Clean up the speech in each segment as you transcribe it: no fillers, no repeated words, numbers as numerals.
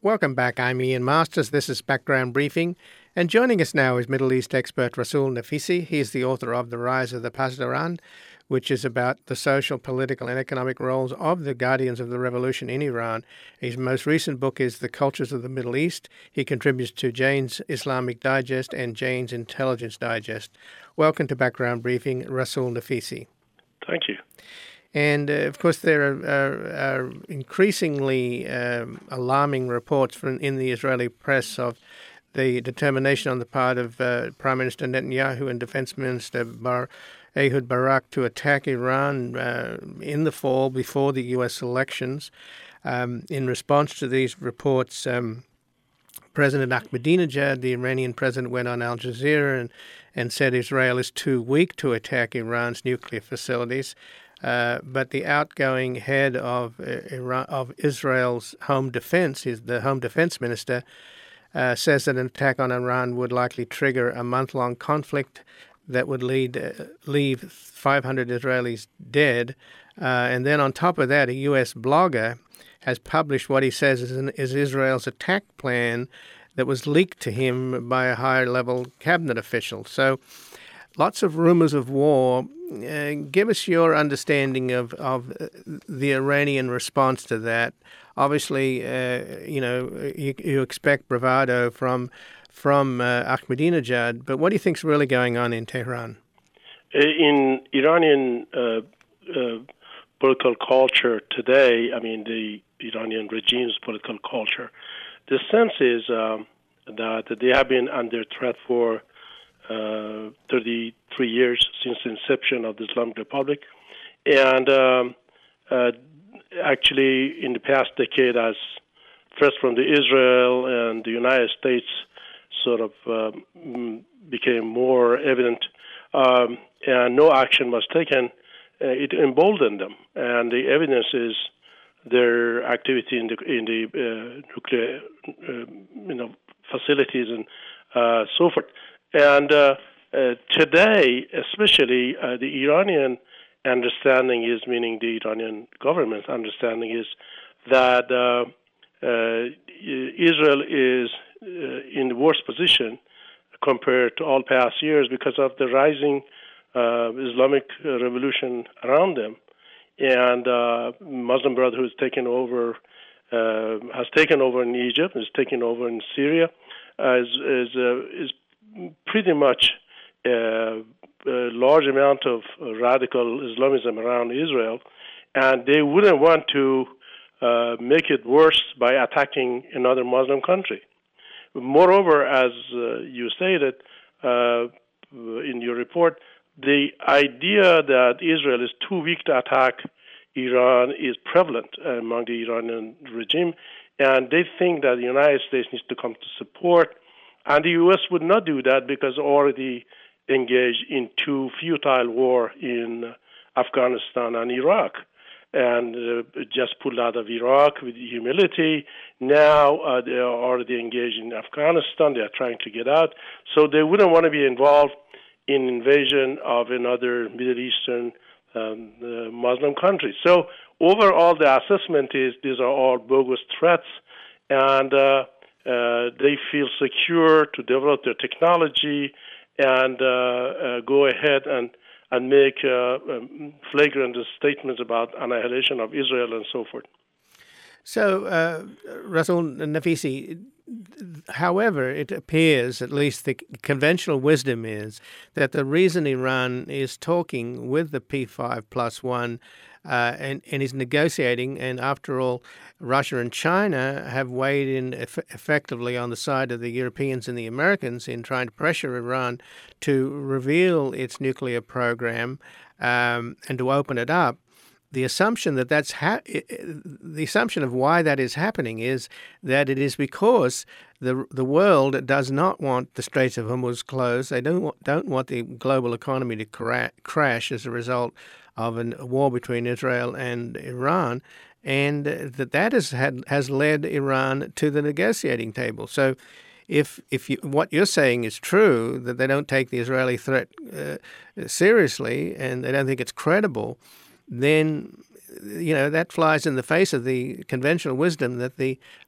Welcome back. I'm Ian Masters. This is Background Briefing. And joining us now is Middle East expert Rasool Nafisi. He's the author of The Rise of the Pasdaran, which is about the social, political, and economic roles of the guardians of the revolution in Iran. His most recent book is The Cultures of the Middle East. He contributes to Jane's Islamic Digest and Jane's Intelligence Digest. Welcome to Background Briefing, Rasool Nafisi. Thank you. And, of course, there are increasingly alarming reports in the Israeli press of the determination on the part of Prime Minister Netanyahu and Defense Minister Ehud Barak to attack Iran in the fall before the U.S. elections. In response to these reports, President Ahmadinejad, the Iranian president, went on Al Jazeera and said Israel is too weak to attack Iran's nuclear facilities. But the outgoing head of Israel's Home Defense, the Home Defense Minister, says that an attack on Iran would likely trigger a month-long conflict that would leave 500 Israelis dead. And then on top of that, a U.S. blogger has published what he says is Israel's attack plan that was leaked to him by a higher-level cabinet official. So lots of rumors of war. Give us your understanding of the Iranian response to that. Obviously, you expect bravado from Ahmadinejad, but what do you think is really going on in Tehran? In Iranian political culture today, the Iranian regime's political culture, the sense is that they have been under threat for 33 years since the inception of the Islamic Republic. And actually, in the past decade, as threats from Israel and the United States sort of became more evident, and no action was taken, it emboldened them. And the evidence is their activity in the nuclear facilities and so forth. And today, especially, the Iranian understanding is, meaning the Iranian government's understanding is that Israel is in the worst position compared to all past years because of the rising Islamic revolution around them. And Muslim Brotherhood has taken over in Egypt, has taken over in Syria, is pretty much a large amount of radical Islamism around Israel, and they wouldn't want to make it worse by attacking another Muslim country. Moreover, as you stated in your report, the idea that Israel is too weak to attack Iran is prevalent among the Iranian regime, and they think that the United States needs to come to support. And the U.S. would not do that because already engaged in two futile war in Afghanistan and Iraq, and just pulled out of Iraq with humility. Now they are already engaged in Afghanistan. They are trying to get out. So they wouldn't want to be involved in invasion of another Middle Eastern Muslim country. So overall, the assessment is these are all bogus threats, and they feel secure to develop their technology and go ahead and make flagrant statements about annihilation of Israel and so forth. So, Rasool Nafisi, however, it appears, at least the conventional wisdom is, that the reason Iran is talking with the P5+1 and is negotiating, and after all, Russia and China have weighed in effectively on the side of the Europeans and the Americans in trying to pressure Iran to reveal its nuclear program and to open it up. The assumption that the assumption of why that is happening is that it is because the world does not want the Straits of Hormuz closed. They don't want the global economy to crash as a result of a war between Israel and Iran, and that has led Iran to the negotiating table. So, if what you're saying is true, that they don't take the Israeli threat seriously and they don't think it's credible, then that flies in the face of the conventional wisdom that the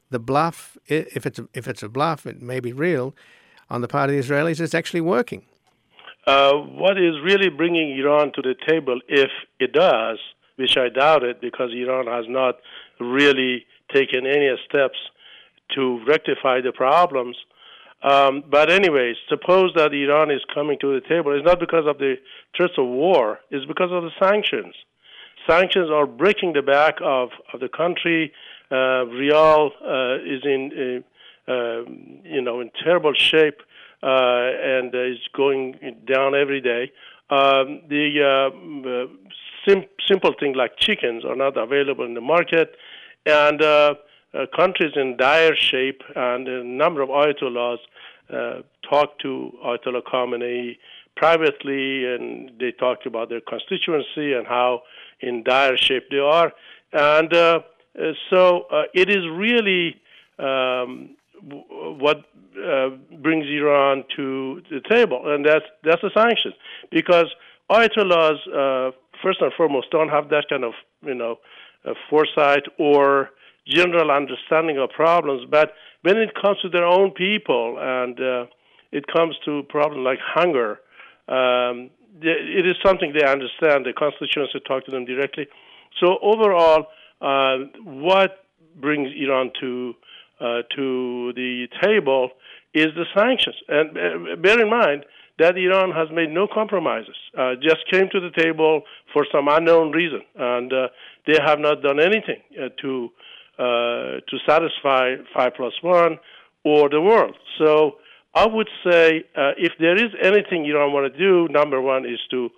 the bluff, if it's a bluff, it may be real, on the part of the Israelis, is actually working. What is really bringing Iran to the table, if it does, which I doubt it, because Iran has not really taken any steps to rectify the problems. But anyways, suppose that Iran is coming to the table. It's not because of the threats of war. It's because of the sanctions. Sanctions are breaking the back of the country. Rial is in terrible shape and is going down every day. The simple things like chickens are not available in the market, and countries in dire shape. And a number of Ayatollahs talked to Ayatollah Khamenei privately, and they talked about their constituency and how in dire shape they are. And so it is really what brings Iran to the table, and that's the sanctions. Because Ayatollahs, first and foremost, don't have that kind of foresight or general understanding of problems. But when it comes to their own people and it comes to problems like hunger, it is something they understand. The constituency talk to them directly. So overall, what brings Iran to the table is the sanctions. And bear in mind that Iran has made no compromises. Just came to the table for some unknown reason, and they have not done anything to satisfy 5+1 or the world. So I would say if there is anything Iran want to do, number one is to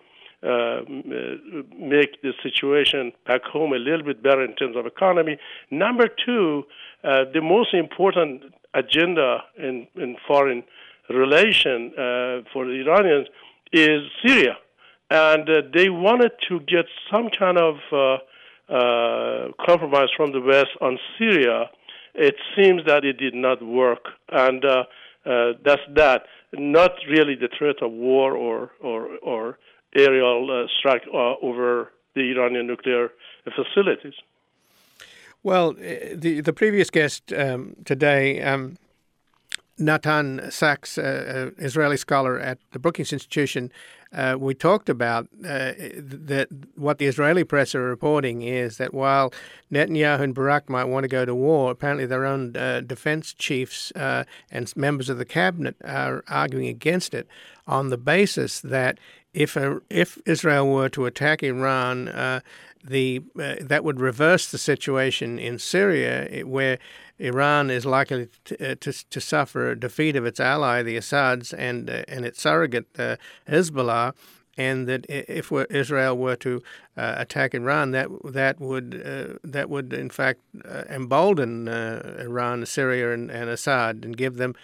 make the situation back home a little bit better in terms of economy. Number two, the most important agenda in foreign relation for the Iranians is Syria. And they wanted to get some kind of compromise from the West on Syria. It seems that it did not work. And that's that. Not really the threat of war or aerial strike over the Iranian nuclear facilities. Well, the previous guest today, Natan Sachs, Israeli scholar at the Brookings Institution, we talked about that what the Israeli press are reporting is that while Netanyahu and Barak might want to go to war, apparently their own defense chiefs and members of the cabinet are arguing against it on the basis that if Israel were to attack Iran, that would reverse the situation in Syria, where Iran is likely to suffer a defeat of its ally, the Assads, and its surrogate, Hezbollah, and that if Israel were to attack Iran, that would in fact embolden Iran, Syria, and Assad, and give them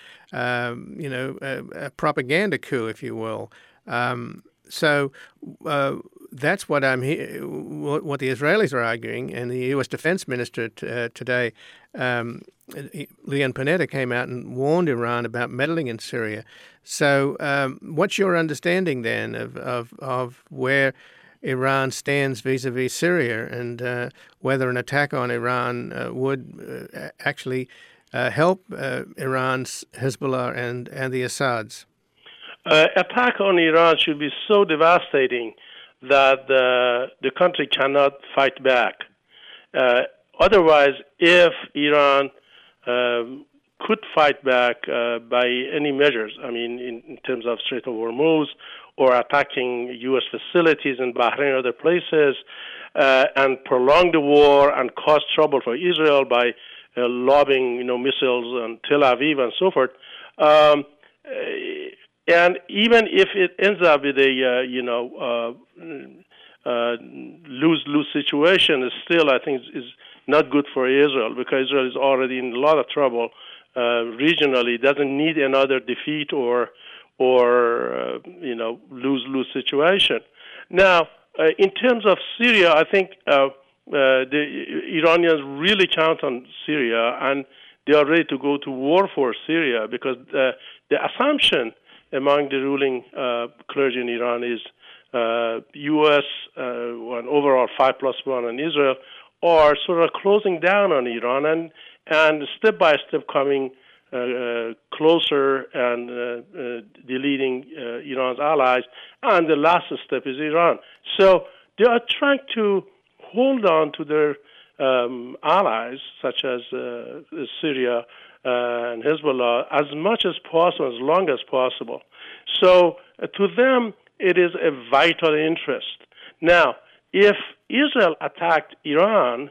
a propaganda coup, if you will. So that's what what the Israelis are arguing, and the U.S. Defense Minister today, Leon Panetta, came out and warned Iran about meddling in Syria. So, what's your understanding then of where Iran stands vis-a-vis Syria, and whether an attack on Iran would actually help Iran's Hezbollah and the Assads? Attack on Iran should be so devastating that the country cannot fight back. Otherwise, if Iran could fight back by any measures, I mean, in terms of Strait of Hormuz or attacking U.S. facilities in Bahrain and other places, and prolong the war and cause trouble for Israel by lobbing, missiles on Tel Aviv and so forth. And even if it ends up with a lose-lose situation, it still, I think, is not good for Israel, because Israel is already in a lot of trouble regionally. It doesn't need another defeat or lose-lose situation. Now, in terms of Syria, I think the Iranians really count on Syria, and they are ready to go to war for Syria, because the assumption among the ruling clergy in Iran is U.S. and overall 5+1 and Israel are sort of closing down on Iran, and step by step coming closer and deleting Iran's allies. And the last step is Iran. So they are trying to hold on to their allies, such as Syria and Hezbollah, as much as possible, as long as possible. So to them, it is a vital interest. Now, if Israel attacked Iran,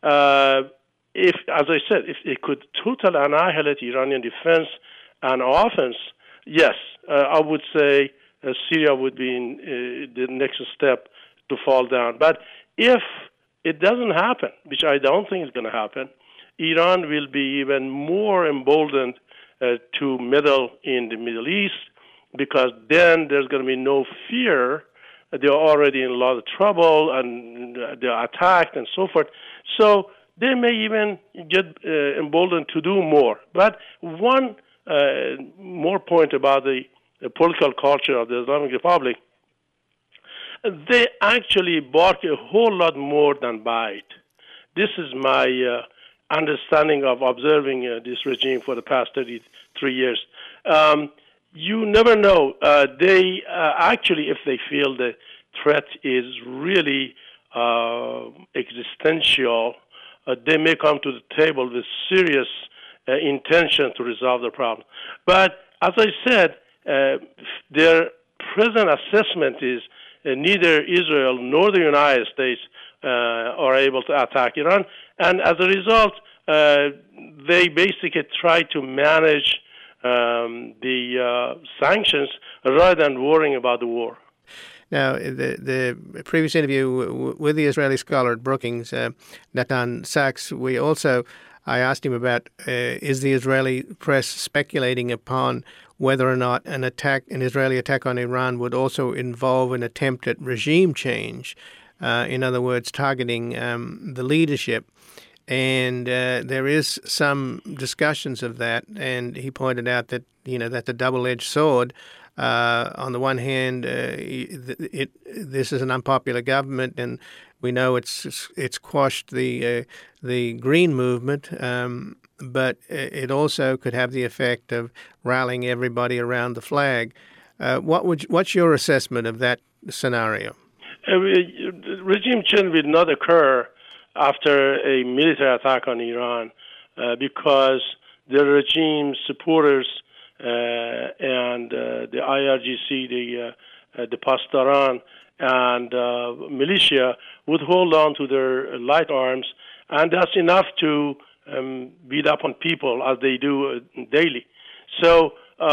if, as I said, if it could totally annihilate Iranian defense and offense, yes, I would say Syria would be in the next step to fall down. But if it doesn't happen, which I don't think is going to happen, Iran will be even more emboldened to meddle in the Middle East, because then there's going to be no fear. They're already in a lot of trouble, and they're attacked and so forth. So they may even get emboldened to do more. But one more point about the political culture of the Islamic Republic, they actually bark a whole lot more than bite. This is my understanding of observing this regime for the past 33 years. You never know. They actually, if they feel the threat is really existential, they may come to the table with serious intention to resolve the problem. But as I said, their present assessment is neither Israel nor the United States are able to attack Iran, and as a result, they basically try to manage the sanctions rather than worrying about the war. Now, the previous interview with the Israeli scholar at Brookings, Natan Sachs, I asked him about is the Israeli press speculating upon whether or not an Israeli attack on Iran would also involve an attempt at regime change, in other words, targeting the leadership. And there is some discussions of that, and he pointed out that that's a double-edged sword. On the one hand, this is an unpopular government, and we know it's quashed the Green movement, but it also could have the effect of rallying everybody around the flag. What's your assessment of that scenario? Regime change will not occur after a military attack on Iran, because the regime supporters and the IRGC, the Pasdaran, and militia would hold on to their light arms, and that's enough to beat up on people as they do daily. So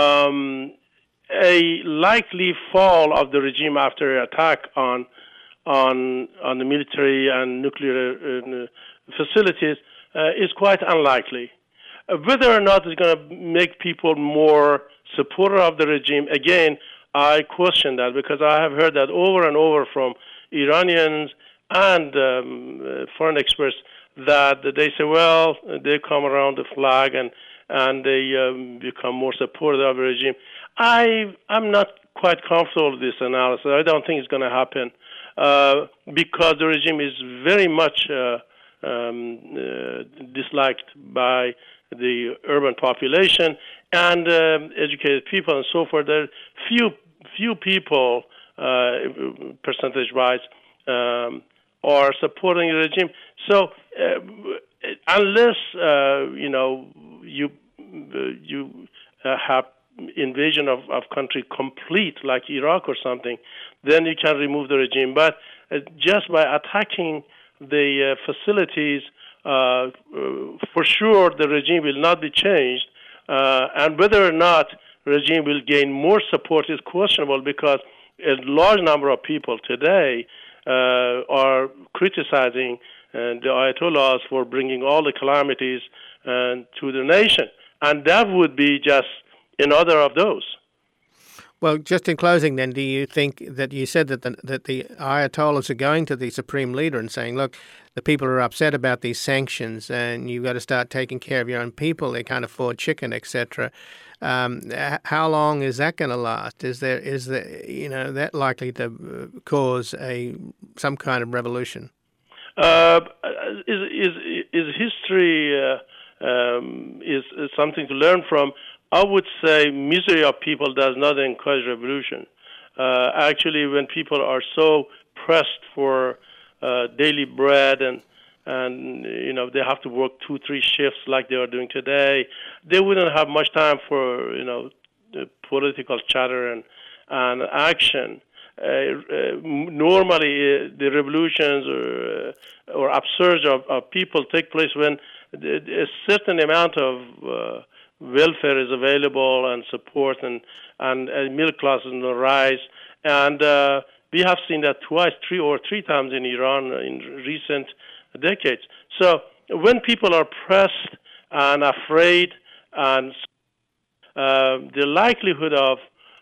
a likely fall of the regime after an attack on the military and nuclear facilities is quite unlikely. Whether or not it's going to make people more supporter of the regime, again, I question that, because I have heard that over and over from Iranians and foreign experts that they say, well, they come around the flag and they become more supportive of the regime. I'm not quite comfortable with this analysis. I don't think it's going to happen because the regime is very much disliked by the urban population and educated people and so forth. There are few people, percentage-wise, are supporting the regime. So unless you have invasion of country complete, like Iraq or something, then you can remove the regime. But just by attacking the facilities, for sure the regime will not be changed. And whether or not regime will gain more support is questionable, because a large number of people today are criticizing the Ayatollahs for bringing all the calamities to the nation. And that would be just another of those. Well, just in closing then, do you think that you said that the Ayatollahs are going to the supreme leader and saying, look, the people are upset about these sanctions and you've got to start taking care of your own people, they can't afford chicken, etc. How long is that going to last? Is that likely to cause some kind of revolution? Is history is something to learn from. I would say misery of people does not encourage revolution. Actually, when people are so pressed for daily bread and they have to work 2-3 shifts like they are doing today, they wouldn't have much time for political chatter and action. Normally, the revolutions or upsurge of people take place when a certain amount of welfare is available and support, and middle class is on the rise. And we have seen that three times in Iran in recent decades. So when people are pressed and afraid, and the likelihood of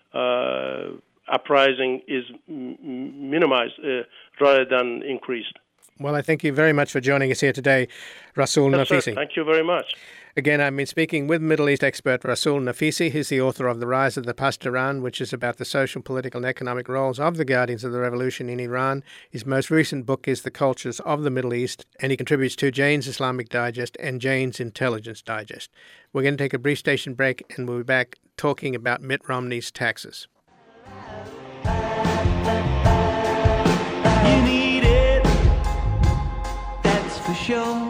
uprising is minimized rather than increased. Well, I thank you very much for joining us here today, Rasool Nafisi. Sir. Thank you very much. Again, I've been speaking with Middle East expert Rasool Nafisi. He's the author of The Rise of the Pasdaran, which is about the social, political, and economic roles of the guardians of the revolution in Iran. His most recent book is The Cultures of the Middle East, and he contributes to Jane's Islamic Digest and Jane's Intelligence Digest. We're going to take a brief station break, and we'll be back talking about Mitt Romney's taxes. You need it, that's for sure.